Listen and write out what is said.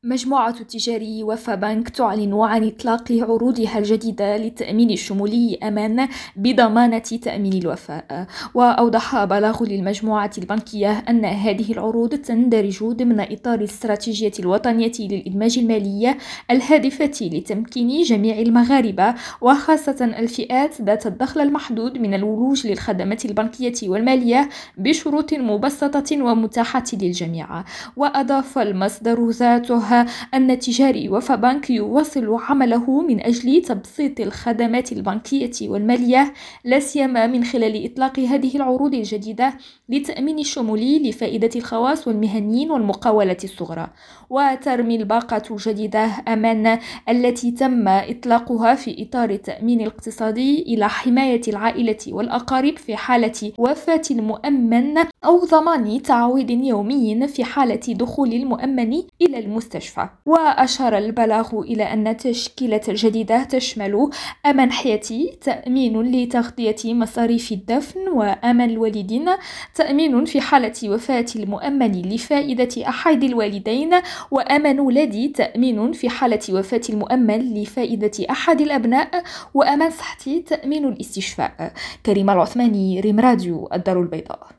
مجموعة تجاري وفا بنك تعلن عن إطلاق عروضها الجديدة للتأمين الشمولي أمان بضمانة تأمين الوفاء. وأوضح بلاغ للمجموعة البنكية أن هذه العروض تندرج ضمن إطار الاستراتيجية الوطنية للإدماج المالي الهادفة لتمكين جميع المغاربة وخاصة الفئات ذات الدخل المحدود من الولوج للخدمات البنكية والمالية بشروط مبسطة ومتاحة للجميع. وأضاف المصدر ذاته أن تجاري وفا بنك يواصل عمله من أجل تبسيط الخدمات البنكية والمالية، لا سيما من خلال إطلاق هذه العروض الجديدة للتأمين الشمولي لفائدة الخواص والمهنيين والمقاولات الصغرى. وترمي الباقة الجديدة أمان التي تم إطلاقها في إطار التأمين الاقتصادي إلى حماية العائلة والأقارب في حالة وفاة المؤمن أو ضمان تعويض يومي في حالة دخول المؤمن إلى المستشفى. وأشار البلاغ إلى أن التشكيلة الجديدة تشمل أمان حياتي، تأمين لتغطية مصاريف الدفن وأمان الوالدين، تأمين في حالة وفاة المؤمن لفائدة أحد الوالدين، وأمان ولادي، تأمين في حالة وفاة المؤمن لفائدة أحد الأبناء، وأمان صحتي، تأمين الاستشفاء. كريمة العثماني، ريم راديو، الدار البيضاء.